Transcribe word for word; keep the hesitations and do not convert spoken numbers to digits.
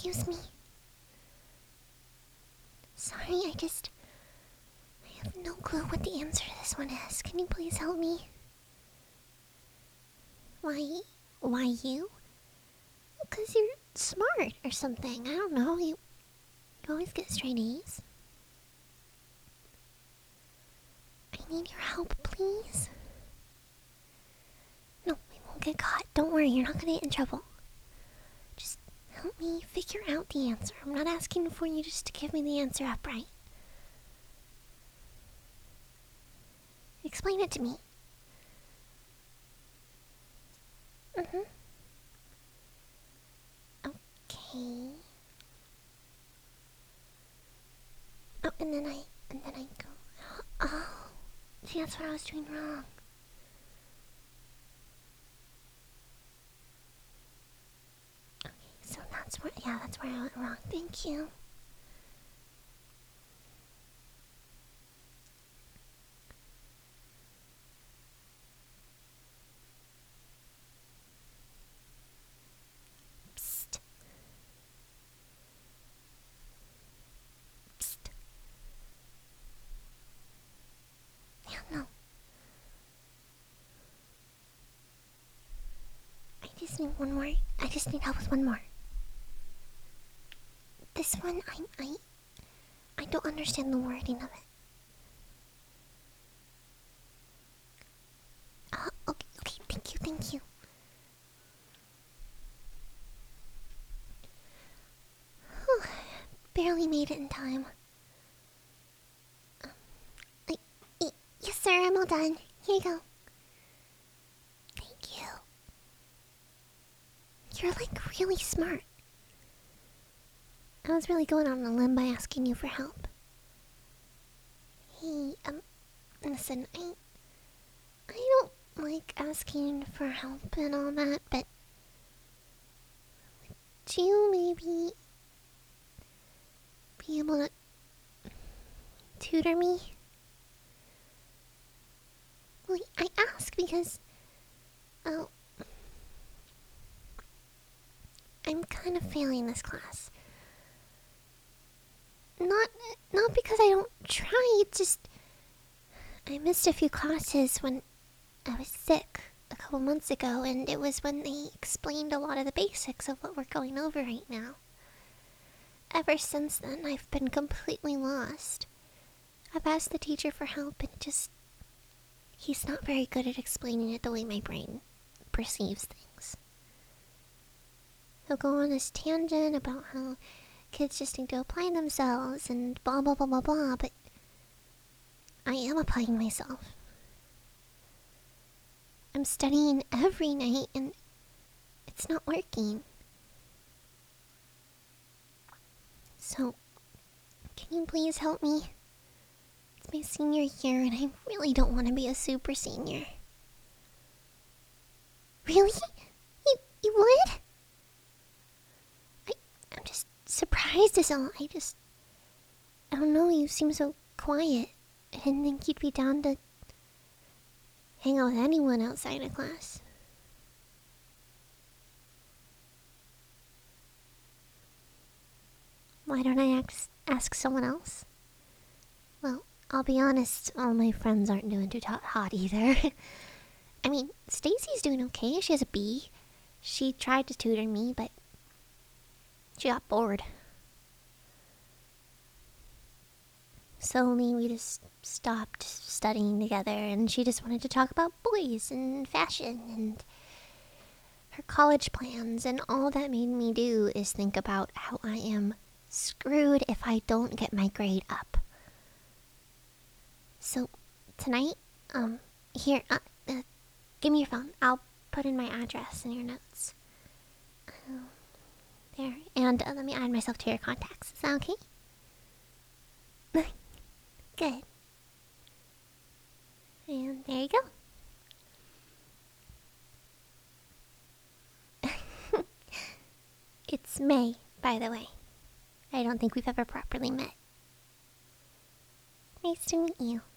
Excuse me. Sorry, I just... I have no clue what the answer to this one is. Can you please help me? Why... Why you? Because you're smart or something. I don't know. You, you always get straight A's. I need your help, please. No, we won't get caught. Don't worry, you're not gonna get in trouble. Just help me figure out the answer. I'm not asking for you just to give me the answer upright. Explain it to me. Mm-hmm. Okay. Oh, and then I, and then I go, oh, see, that's what I was doing wrong. Okay, so that's where, yeah, that's where I went wrong. Thank you. Psst. Psst. Yeah, no. I just need one more. I just need help with one more. This one, I, I, I don't understand the wording of it. Uh, okay, okay, thank you, thank you. Whew, barely made it in time. Um, I, I, yes, sir, I'm all done. Here you go. Thank you. You're like really smart. I was really going on a limb by asking you for help. Hey, um, listen, I... I don't like asking for help and all that, but... Would you maybe... be able to... tutor me? Well, I ask because... Oh... I'm kind of failing this class. Not, not because I don't try, it's just... I missed a few classes when I was sick a couple months ago, and it was when they explained a lot of the basics of what we're going over right now. Ever since then, I've been completely lost. I've asked the teacher for help, and just... he's not very good at explaining it the way my brain perceives things. He'll go on this tangent about how kids just need to apply themselves and blah blah blah blah blah, but I am applying myself. I'm studying every night and it's not working. So, can you please help me? It's my senior year and I really don't want to be a super senior. Really? You, you would? I, I'm just surprised as all. I just... I don't know, you seem so quiet. I didn't think you'd be down to hang out with anyone outside of class. Why don't I ask, ask someone else? Well, I'll be honest, all my friends aren't doing too hot either. I mean, Stacy's doing okay. She has a B. She tried to tutor me, but she got bored. Slowly, we just stopped studying together, and she just wanted to talk about boys and fashion and her college plans, and all that made me do is think about how I am screwed if I don't get my grade up. So, tonight, um, here, uh, uh give me your phone. I'll put in my address in your notes. Uh, there, and uh, let me add myself to your contacts. Is that okay? Good. And there you go. It's May, by the way. I don't think we've ever properly met. Nice to meet you.